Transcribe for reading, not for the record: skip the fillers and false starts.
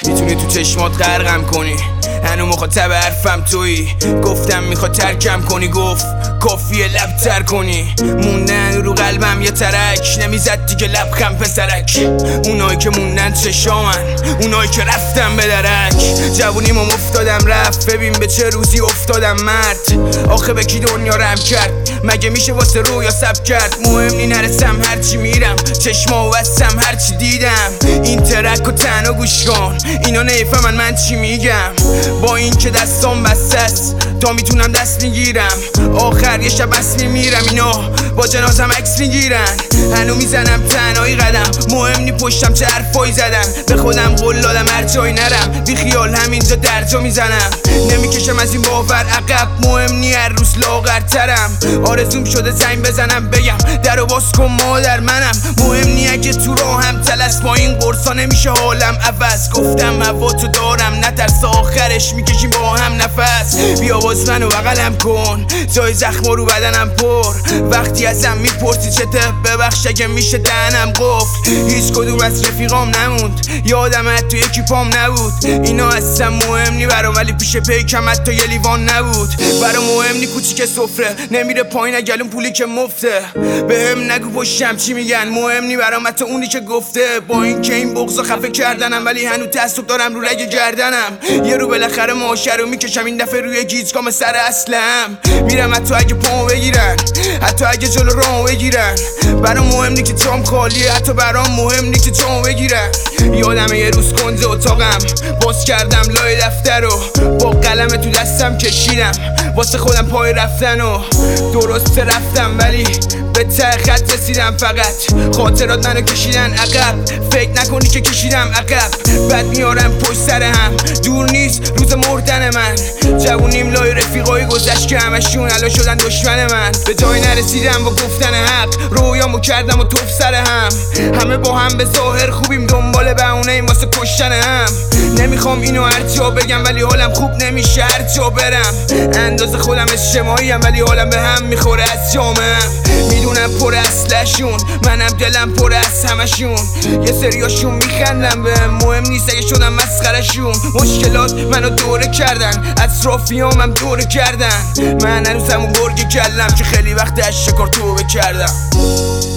میتونی تو چشمات غرقم کنی، هنو مخاطب حرفم تویی. گفتم میخواد ترکم کنی، گفت کافیه لب تر کنی. موندن رو قلبم یه ترک، نمیزد دیگه لبخم پسرک. اونایی که موندن چشامن، اونایی که رفتم به درک. جوونیمو افتادم رفت، ببین به چه روزی افتادم مرد. آخه به کی دنیا رم کرد، مگه میشه واسه رویا سب کرد. مهم نی نرسم هرچی میرم، چشما وستم هرچی دیدم. این ترک و تنها گوش کن، اینا نیفهمن من چی میگم. با این که دستام بسته است تا میتونم دست میگیرم. آخر یه شب بس میمیرم، اینا با جنازم عکس میگیرن. هنو میزنم تنهایی قدم، مهم نی پشتم چه حرفایی زدم. به خودم قول دادم هر جایی نرم، بی خیال همینجا درجا میزنم. نمیکشم از این باور عقب، مهم نی هر روز لاغرترم. آرزوم شده زنگ بزنم بگم درو باز کن مادر منم. مهم نی اگه تو راهم تلس، با این قرصا نمیشه حالم عوض. گفتم هوا تو دارم نترس، آخرش میکشیم با هم نفس. بیا باز منو بغلم کن، جای زخم رو بدنم پر. وقتی ازم میپرسی چته، ببخش اگه میشه دهنم قفل. هیچ کدوم از رفیقام نموند، یادم حتی یکی پام نبود. اینا اصلا مهم نی برام، ولی پیش پیکم حتی یه لیوان نبود. برام مهم نی کوچیک سفره، نمیره پایین اگلون پولی که مفته. بهم نگو پشتم چی میگن، مهم نی برام حتی اونی که گفته. با این که این بغضا خفه کردنم، ولی هنوز تعصب دارم رو رگ گردنم. یه رو بالاخره ماشه رو میکشم، این دفعه روی گیجگام سر اصلم. میرم حتی اگه پامو بگیرن، حتی اگه جلو رامو بگیرن. برام مهم نی که جام خالیه، حتی برام مهم نی که جامو بگیرن. یادم یه روز کنج اتاقم باز کردم لای دفتر رو، با قلم تو دستم کشیدم واسه خودم پای رفتن. و درست رفتم ولی به ته خط رسیدم. فقط خاطرات منو کشیدن عقب، فکر نکنی که کشیدم عقب. بعد میارم پشت سر هم، دور نیست روز مردن من. جوونیم لای رفیقای گذشت که همشون الان شدن دشمن من. به جای نرسیدم با گفتن حق، رویامو کردم و توف سر هم. همه با هم به ظاهر خوبیم، دنبال بهونه ایم واسه کشتن هم. نمیخوام اینو هر جا بگم، ولی حالم خوب نمیشه هر جا برم. اندازه خودم اجتماعیم، ولی حالم به هم میخوره از جامعم. میدونم پر اسلشون، منم دلم پر از همشون. یه سریاشون میخندم به مهم نیست اگه شدم مسخرشون. مشکلات منو دوره کردن، اطرافیامم دوره کردن. من هنوز همون گرگ کلم که خیلی وقت از شکار توبه کردم.